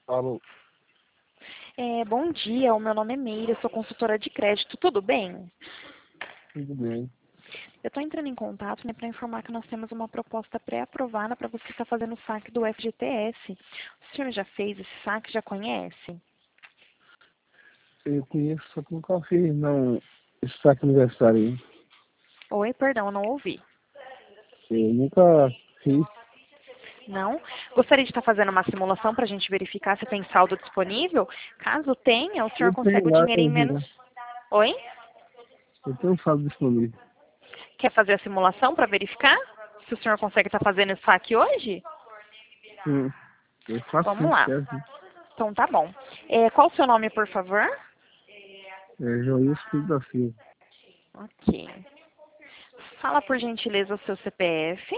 Alô, Bom dia, o meu nome é Meira, eu sou consultora de crédito, tudo bem? tudo bem? Eu estou entrando em contato, né, para informar que nós temos uma proposta pré-aprovada para você estar fazendo o saque do FGTS. O senhor já fez esse saque, já conhece? Eu conheço, só que nunca fiz, não, esse saque aniversário aí. Oi, perdão, não ouvi. Eu nunca fiz. Não? Gostaria de estar fazendo uma simulação para a gente verificar se tem saldo disponível? Caso tenha, o senhor Eu consegue tenho o lá, dinheiro em menos... Oi? eu tenho um saldo disponível. Quer fazer a simulação para verificar se o senhor consegue estar fazendo esse saque hoje? Sim, eu faço Vamos sim, lá. quero sim. Então tá bom. Qual o seu nome, por favor? É Joilson Filho da Silva, Ok. Fala por gentileza o seu CPF.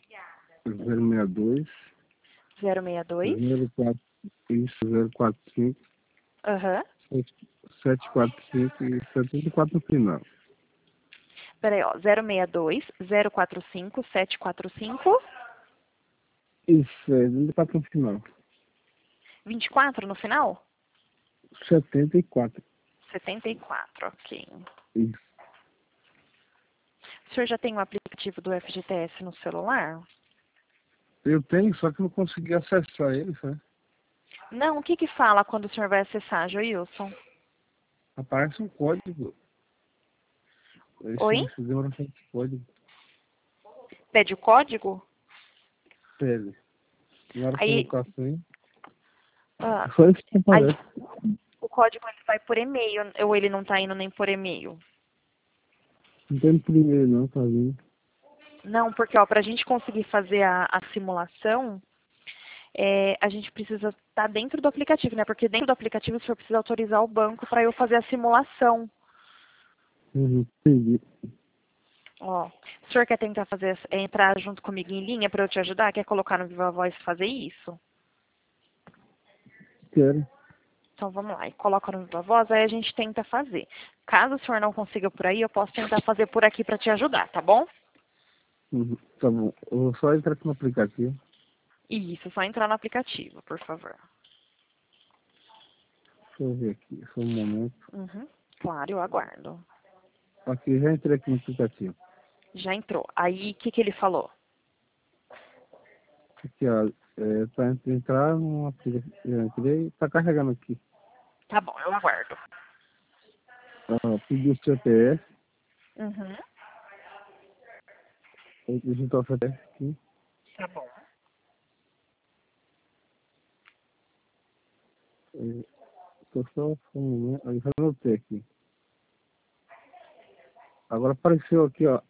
062, 062. 04, isso, 045, Aham. 745 e 74 no final. Peraí, ó. 062, 045, 745, Isso, 24 no final. 24 no final? 74, 74, ok. isso. O senhor já tem o aplicativo do FGTS no celular? Eu tenho, só que não consegui acessar ele, sabe? Não, o que que fala quando o senhor vai acessar, Joilson? Aparece um código. Oi? Esse demora bastante código. Pede o código? Pele. Na hora de Aí, colocar assim. ah, Só isso que aí aparece. o código ele vai por e-mail, ou ele não tá indo nem por e-mail? Não tem primeiro não, tá vindo. Não, porque ó, para a gente conseguir fazer a simulação, a gente precisa estar dentro do aplicativo, né? Porque dentro do aplicativo o senhor precisa autorizar o banco para eu fazer a simulação. Uhum, entendi. Ó, o senhor quer tentar fazer, entrar junto comigo em linha para eu te ajudar? Quer colocar no Viva Voz e fazer isso? Quero. Então vamos lá, e coloca no Viva Voz, aí a gente tenta fazer. Caso o senhor não consiga por aí, eu posso tentar fazer por aqui para te ajudar, tá bom? Uhum, tá bom. Eu vou só entrar aqui no aplicativo. Isso, só entrar no aplicativo, por favor. Deixa eu ver aqui, só um momento. Uhum, claro, eu aguardo. Aqui, já entrei aqui no aplicativo. Já entrou. Aí, o que que ele falou? Aqui, ó. Pra entrar no aplicativo. Já entrei. Tá carregando aqui. Tá bom, eu aguardo. Ó, pedi o CPF. Uhum, Eu digitar o CPF aqui. tá bom. Tô só um momento. Aí já anotei aqui. Agora apareceu aqui, ó.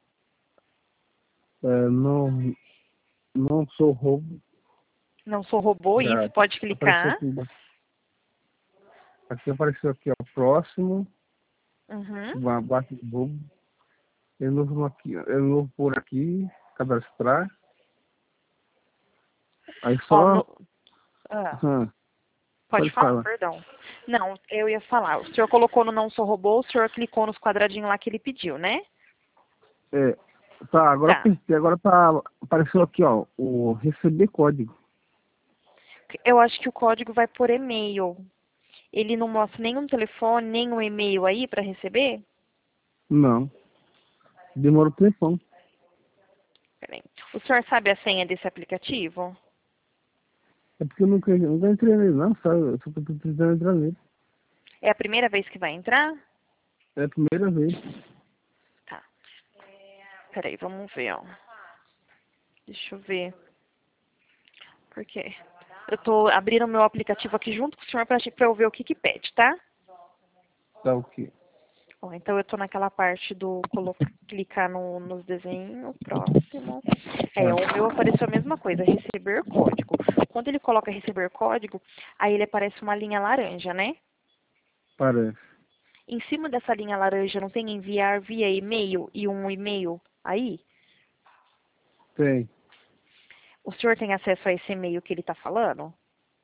Não, não sou roubo. Não sou robô, Já isso, pode apareceu clicar. aqui embaixo. Aqui apareceu aqui, ó, próximo, Uhum. uma base de bobo. Eu novo aqui, eu novo por aqui, cadastrar. Aí Ó, só, ah, pode pode falar, falar. perdão. Não, eu ia falar. O senhor colocou no não sou robô, o senhor clicou nos quadradinhos lá que ele pediu, né? É, tá, agora Tá. apertei, agora tá, apareceu aqui, ó, o receber código. Eu acho que o código vai por e-mail. Ele não mostra nenhum telefone, nem um e-mail aí para receber? Não, demora um tempão. Peraí. O senhor sabe a senha desse aplicativo? É porque eu nunca entrei nele, não, sabe? Eu só tô tentando entrar nele. É a primeira vez que vai entrar? É a primeira vez. Tá. Peraí, vamos ver, ó. Deixa eu ver. Por quê? Eu tô abrindo o meu aplicativo aqui junto com o senhor para eu ver o que que pede, tá? Tá o quê? Ó, então eu tô naquela parte do clicar nos desenhos, próximo. O meu apareceu a mesma coisa, receber código. Quando ele coloca receber código, aí ele aparece uma linha laranja, né? Parece. Em cima dessa linha laranja não tem enviar via e-mail e um e-mail aí? Tem. O senhor tem acesso a esse e-mail que ele está falando?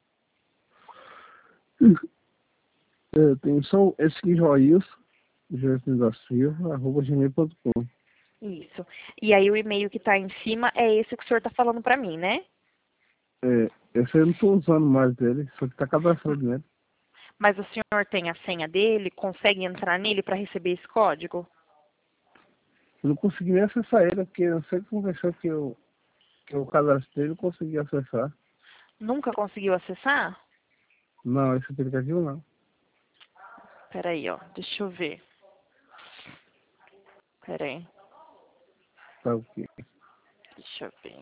Tem só esse aqui, Joilson, Joilson da Silva, @gmail.com. Isso. E aí o e-mail que está em cima é esse que o senhor está falando para mim, né? É, Esse eu não estou usando mais dele, só que está cadastrado nele. Mas o senhor tem a senha dele? Consegue entrar nele para receber esse código? Eu não consegui nem acessar ele, porque eu sei que conversou que eu cadastrei e não consegui acessar. Nunca conseguiu acessar? Não, esse aplicativo não. Peraí, ó. Deixa eu ver. Peraí. Tá o quê? Deixa eu ver.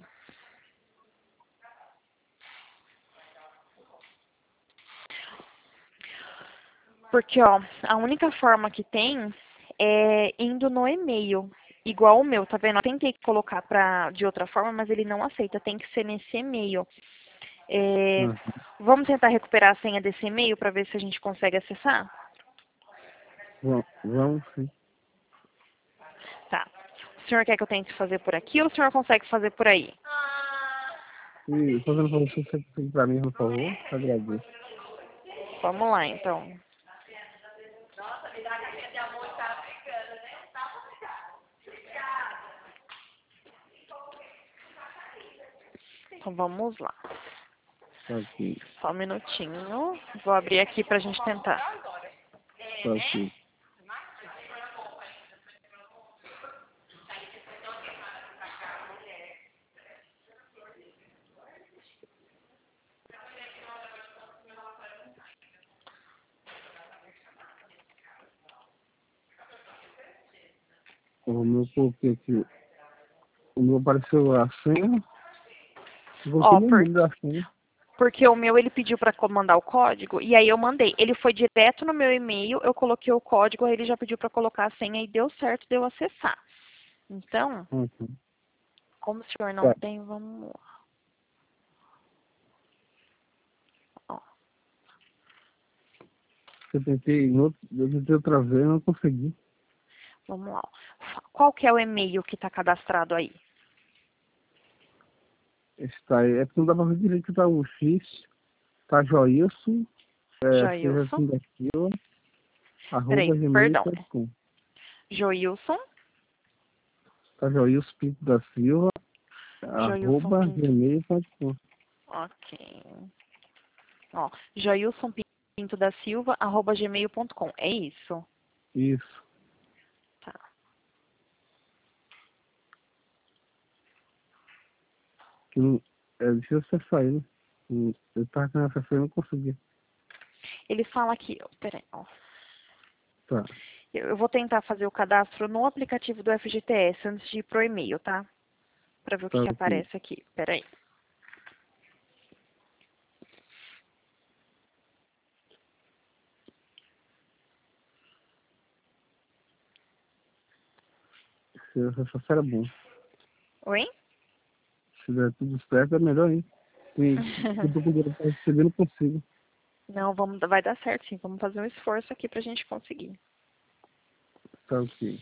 Porque, ó, a única forma que tem é indo no e-mail. Igual o meu, tá vendo? Eu tentei colocar de outra forma, mas ele não aceita. Tem que ser nesse e-mail. É, Uhum. vamos tentar recuperar a senha desse e-mail para ver se a gente consegue acessar? Vamos sim. Tá. O senhor quer que eu tente fazer por aqui ou o senhor consegue fazer por aí? E fazendo pra você consegue pra mim, por favor? Agradeço. Vamos lá, então. Então vamos lá. Tá ok. Só um minutinho. Vou abrir aqui pra gente tentar. Tá ok. O meu coloquei aqui. O meu apareceu a senha. Eu coloquei Ó, no número da senha. porque o meu ele pediu para mandar o código e aí eu mandei. Ele foi direto no meu e-mail, eu coloquei o código, aí ele já pediu para colocar a senha e deu certo de eu acessar. Então, Uhum. como o senhor não Tá. tem, vamos lá. Ó, Eu tentei outra vez, não consegui. vamos lá. Qual que é o e-mail que está cadastrado aí? Está aí. É porque não dá pra ver direito, tá o X, tá Joilson, seja Joilson. assim daquilo, Peraí, arroba perdão. gmail.com. Joilson. Tá Joilson Pinto da Silva, Joilson arroba Pinto. gmail.com. Ok. Ó, Joilson Pinto da Silva, arroba gmail.com. É isso? Isso. Tá. Que não, é difícil acessar ele. Eu tava querendo acessar e não consegui. Ele fala aqui, peraí, ó. Tá, Eu vou tentar fazer o cadastro no aplicativo do FGTS antes de ir pro e-mail, tá? Pra ver o tá que ok. aparece aqui. Peraí. Se acessar era bom. Oi? Se der tudo certo, é melhor ainda. Eu tô com dinheiro pra receber, não consigo. Não, vai dar certo sim. Vamos fazer um esforço aqui pra gente conseguir. Tá ok.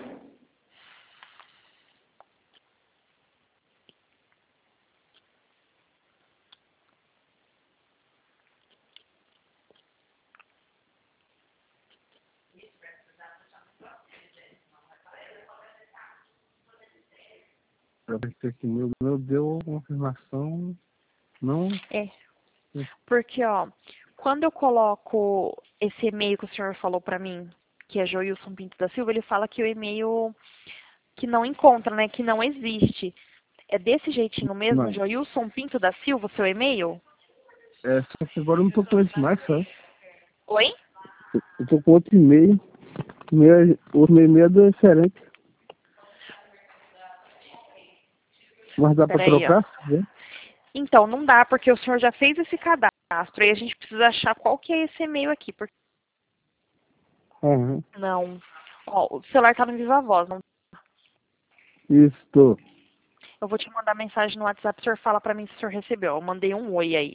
Pra ver se aqui meu deu confirmação. Não. É, porque, ó, quando eu coloco esse e-mail que o senhor falou pra mim, que é Joilson Pinto da Silva, ele fala que o e-mail que não encontra, né, que não existe. É desse jeitinho mesmo, Não. Joilson Pinto da Silva, o seu e-mail? É, só que agora eu não tô com esse mais, sabe? Oi? Eu tô com outro e-mail. Outro e-mail é diferente. Mas dá pra Peraí, ó. trocar, né? Então, não dá, porque o senhor já fez esse cadastro e a gente precisa achar qual que é esse e-mail aqui, porque Aham. não. Ó, o celular tá no Viva Voz, não. Isso, tô. Eu vou te mandar mensagem no WhatsApp, o senhor fala pra mim se o senhor recebeu. Eu mandei um oi aí.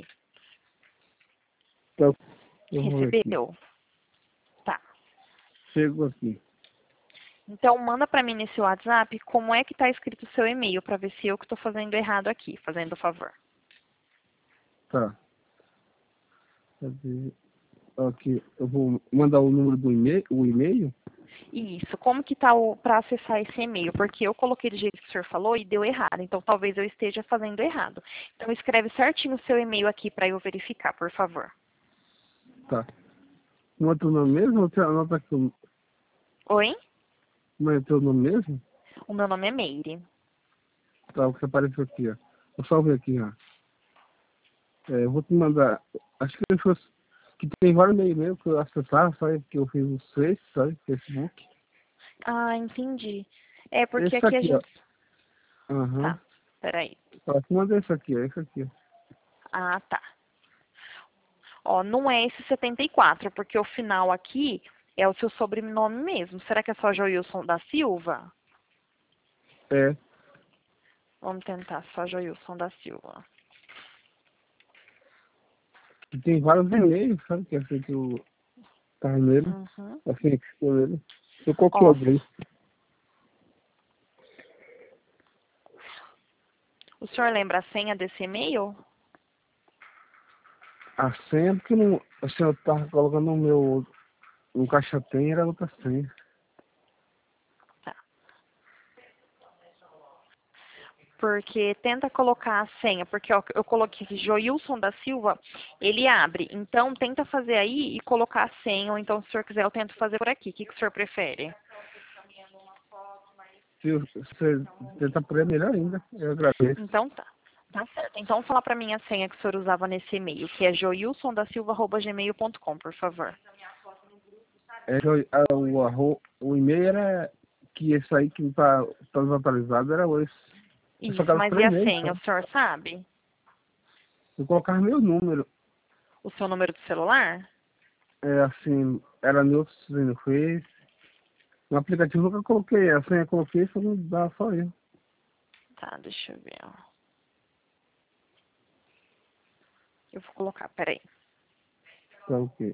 Tá. Eu vou ver aqui. Recebeu? Tá. Chego aqui. Então, manda pra mim nesse WhatsApp como é que tá escrito o seu e-mail, pra ver se eu que tô fazendo errado aqui, fazendo o favor. Tá. Cadê? Aqui, eu vou mandar o número do e-mail, o e-mail. Isso, como que tá para acessar esse e-mail? Porque eu coloquei do jeito que o senhor falou e deu errado, então talvez eu esteja fazendo errado. Então escreve certinho o seu e-mail aqui para eu verificar, por favor. Tá. Não é teu nome mesmo? Ou você anota aqui? Oi? Não é teu nome mesmo? O meu nome é Meire. Tá, o que apareceu aqui, ó. Eu salvei aqui, ó. Eu vou te mandar. Acho que ele fosse. Que tem vários e-mails mesmo que eu acessar, sabe? Que eu fiz os três, sabe? Facebook. Ah, entendi. É porque Esse aqui a aqui, ó. gente... Aham. Tá, peraí. Ó, te mandei esse aqui, ó. Esse aqui, ó. Ah, tá. Ó, não é esse 74, porque o final aqui é o seu sobrenome mesmo. Será que é só Joilson da Silva? É. Vamos tentar, só Joilson da Silva. Que tem vários e-mails, sabe? Que é assim que o Carneiro. Uhum. Assim que ficou nele. Eu coloquei Ó, alguém. o senhor lembra a senha desse e-mail? A senha, porque não. Assim, eu tava colocando no meu. No caixa tem, era outra senha. Tá. Porque tenta colocar a senha, porque ó, eu coloquei aqui Joilson da Silva, ele abre. Então tenta fazer aí e colocar a senha, ou então se o senhor quiser eu tento fazer por aqui. O que, que o senhor prefere? Se você tentar por aí, é melhor ainda. Eu agradeço. Então tá. Tá certo. Então fala pra mim a senha que o senhor usava nesse e-mail, que é joilsondasilva@gmail.com, por favor. O e-mail era que esse aí que não tá desatualizado era esse. Eu só Isso, quero mas e três a meses, senha, o sabe? senhor sabe? Eu colocava meu número. O seu número de celular? É assim, era meu no Face. No aplicativo eu nunca coloquei. A senha eu coloquei, só não dá só eu. Tá, deixa eu ver. Ó. Eu vou colocar, peraí. Tá ok.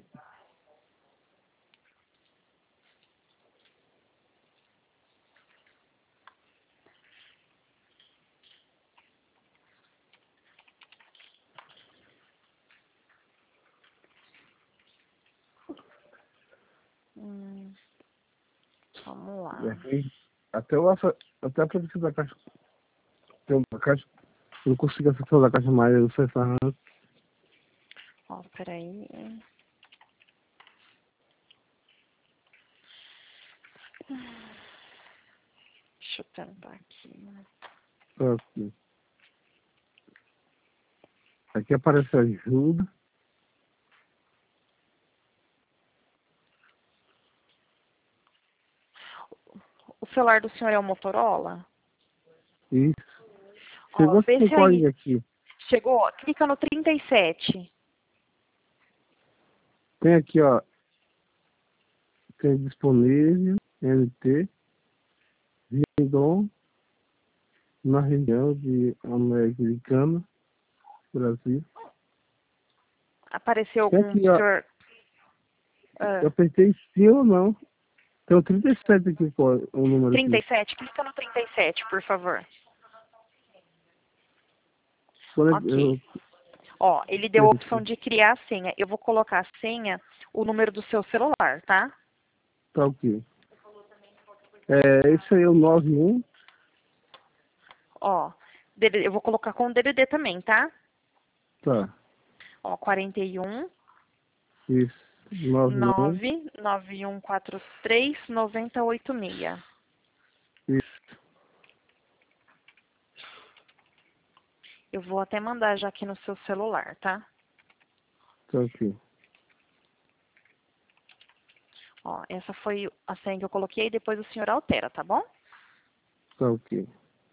Hum, vamos E lá. aqui, até a produção da caixa. Tem uma caixa. Eu não consigo acessar da caixa mais, eu sei falar. Ó, peraí. Deixa eu tentar aqui. Tá aqui. Aqui aparece ajuda. O celular do senhor é o Motorola? Isso. Ó, Chegou vê esse se aí. código aqui. Chegou? Clica no 37. Tem aqui, ó. Tem disponível. NT. Rindon. Na região de Americana, Brasil. Apareceu Tem algum aqui, ó. senhor? Eu Ah, apertei sim ou não. Tem o 37 aqui, o número aqui. 37. Clica no 37, por favor. Quando Ok. eu, Ó, ele deu a opção de criar a senha. Eu vou colocar a senha, o número do seu celular, tá? tá ok. Esse aí é o 91. Ó, eu vou colocar com o DDD também, tá? Tá. Ó, 41 Isso. 91. 99143 9086. Isso. Eu vou até mandar já aqui no seu celular, tá? Tá ok. Ó, essa foi a senha que eu coloquei, depois o senhor altera, tá bom? Tá ok.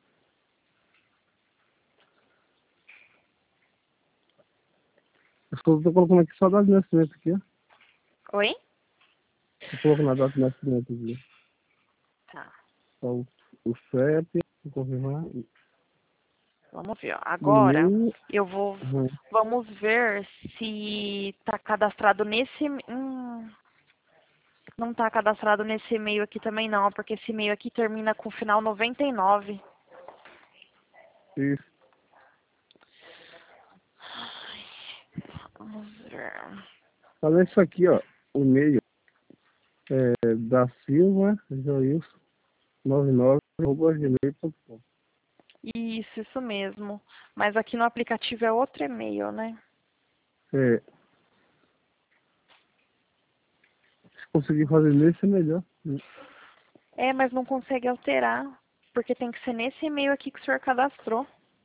Eu só tô colocando aqui só a data de nascimento aqui, ó. Oi? Tô colocando a data de nascimento aqui. Tá. Só o CEP, vou confirmar. Vamos ver, ó. O Agora e-mail. eu vou. Uhum. Vamos ver se tá cadastrado nesse. Não tá cadastrado nesse e-mail aqui também não, porque esse e-mail aqui termina com o final 99. Isso. Ai, vamos ver. Falando isso aqui, ó, o e-mail é da Silva Joilson 99@gmail.com. Isso mesmo. Mas aqui no aplicativo é outro e-mail, né? É, se conseguir fazer nesse é melhor. É, mas não consegue alterar, porque tem que ser nesse e-mail aqui que o senhor cadastrou.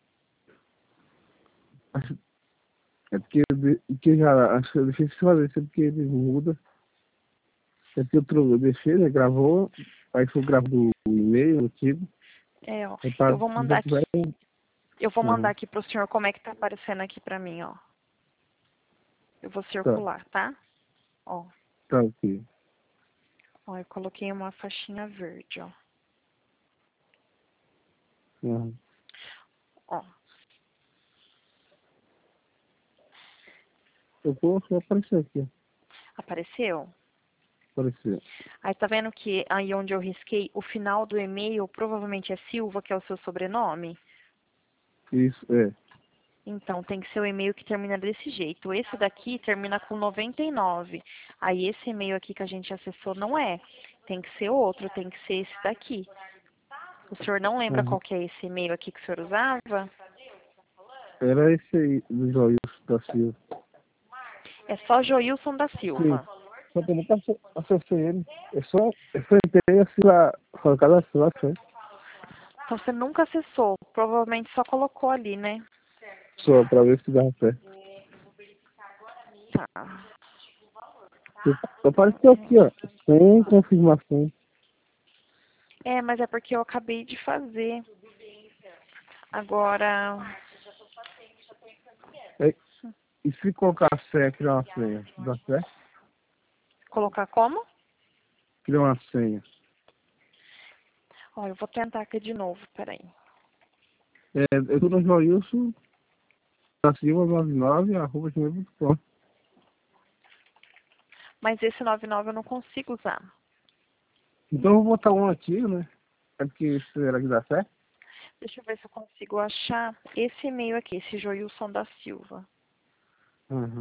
Acho, é porque que já acho que eu deixei de fazer, isso é porque ele muda. É porque eu deixei, né? Gravou, aí foi gravado o e-mail antigo. É, ó. Aí para Eu vou mandar aqui. Eu vou mandar aqui pro senhor como é que tá aparecendo aqui pra mim, ó. Eu vou tá, circular, tá? Ó. tá ok. Ó, eu coloquei uma faixinha verde, ó. Uhum. Ó. Eu vou aparecer aqui, ó. Apareceu? Apareceu. Aí tá vendo que aí onde eu risquei o final do e-mail provavelmente é Silva, que é o seu sobrenome? Isso, é. Então tem que ser o e-mail que termina desse jeito. Esse daqui termina com 99. Aí esse e-mail aqui que a gente acessou não é. Tem que ser outro, tem que ser esse daqui. O senhor não lembra Uhum. qual que é esse e-mail aqui que o senhor usava? Era esse aí, do Joilson da Silva. É só Joilson da Sim. Silva. Só que eu nunca acessei ele. Eu só entrei assim lá, só cadastrar, só. Então você nunca acessou. Provavelmente só colocou ali, né? Só pra ver se dava certo. Tá. Apareceu aqui, ó. Sem confirmação. É, mas é porque eu acabei de fazer. Agora, É, e se colocar a senha, criar uma senha, dá certo? colocar como? Criar uma senha. Ó, eu vou tentar aqui de novo, peraí. Eu tô no Joilson da Silva 99@gmail.com. Mas esse 99 eu não consigo usar. Então eu vou botar um antigo, né? É porque será que dá certo? Deixa eu ver se eu consigo achar esse e-mail aqui, esse Joilson da Silva. Uhum.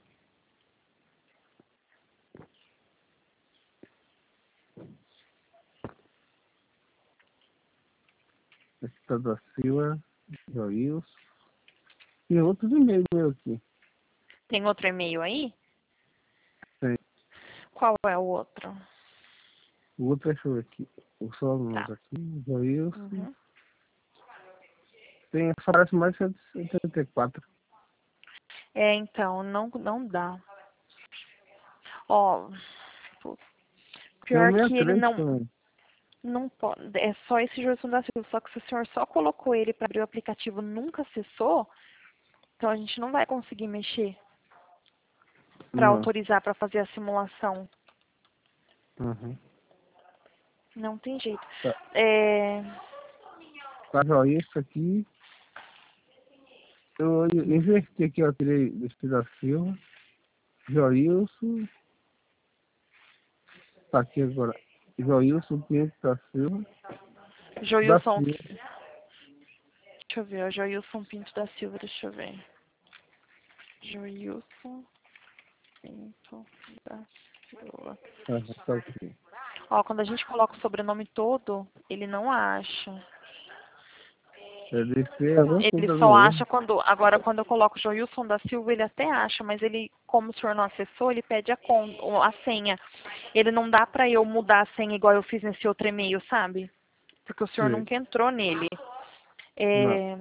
Esse tá da Silva, Joilson. Tem outros e-mails meu aqui. Tem outro e-mail aí? Tem. Qual é o outro? O outro, deixa eu ver aqui. O só Tá. aqui, Joilson. Uhum. Tem, só parece mais 184. É, então, não dá. Ó, Tem um pior que ele 63 também. não pode. É só esse Joilson da Silva. Só que se o senhor só colocou ele para abrir o aplicativo e nunca acessou, então a gente não vai conseguir mexer para Não. autorizar para fazer a simulação. Uhum. Não tem jeito. Tá, É, tá Joilson aqui. Eu inverti aqui, ó. Tirei desse da Silva. Joilson. Tá aqui agora. Joilson Pinto da Silva. Da Joilson. Silva. Deixa eu ver, o Joilson Pinto da Silva, deixa eu ver. Joilson Pinto da Silva. Tá aqui. Ó, quando a gente coloca o sobrenome todo, ele não acha. É DC, alguma Ele coisa só no acha erro. quando. Agora, quando eu coloco Joilson da Silva, ele até acha, mas ele, como o senhor não acessou, ele pede a senha. Ele não dá pra eu mudar a senha igual eu fiz nesse outro e-mail, sabe? Porque o senhor Sim. nunca entrou nele. Não. É,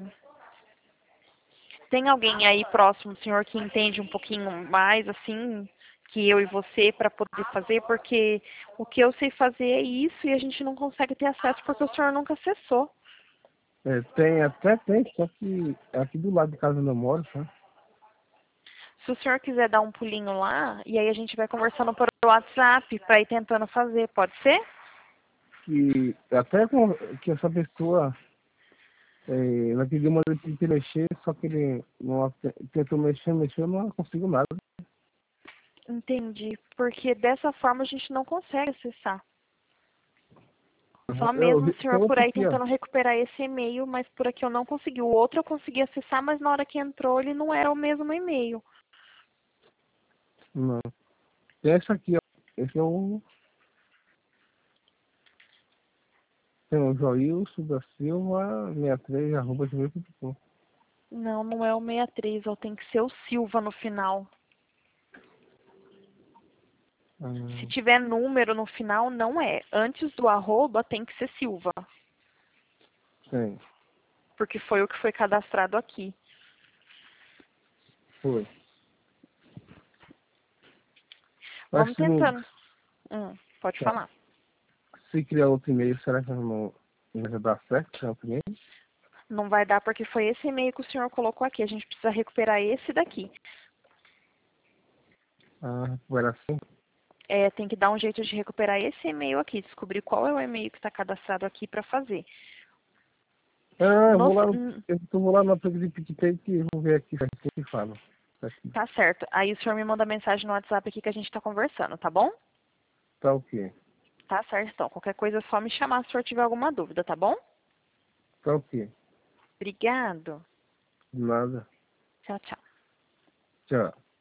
tem alguém aí próximo, senhor, que entende um pouquinho mais, assim, que eu e você, para poder fazer? Porque o que eu sei fazer é isso e a gente não consegue ter acesso porque o senhor nunca acessou. Até tem, só que é aqui do lado de casa onde eu moro, tá? Se o senhor quiser dar um pulinho lá, e aí a gente vai conversando por WhatsApp para ir tentando fazer, pode ser? Que até que essa pessoa, ela pediu uma vez de mexer, só que ele não tentou mexer, não conseguiu nada. Entendi. Porque dessa forma a gente não consegue acessar. Uhum. Só mesmo o Tem senhor por outro aí aqui, ó. tentando recuperar esse e-mail, mas por aqui eu não consegui. O outro eu consegui acessar, mas na hora que entrou ele não era o mesmo e-mail. Não. Tem esse aqui, ó. Esse é o... Tem o Joilson da Silva 63, arroba gmail.com. Não, não é o 63, ó, tem que ser o Silva no final. Se tiver número no final, não é. Antes do arroba tem que ser Silva. Tem. Porque foi o que foi cadastrado aqui. Foi. Vamos Mas se não... tentando. Pode Tá. falar. Se criar outro e-mail, será que não vai dar certo? Criar outro e-mail? Não vai dar porque foi esse e-mail que o senhor colocou aqui. A gente precisa recuperar esse daqui. Vai assim? Tem que dar um jeito de recuperar esse e-mail aqui. Descobrir qual é o e-mail que está cadastrado aqui para fazer. Eu vou lá no aplicativo de PicPay e vou ver aqui certinho que fala. Tá certo. Aí o senhor me manda mensagem no WhatsApp aqui que a gente está conversando, tá bom? Tá ok. Tá certo, então. Qualquer coisa é só me chamar se o senhor tiver alguma dúvida, tá bom? Tá ok. Obrigado. De nada. Tchau, tchau. Tchau.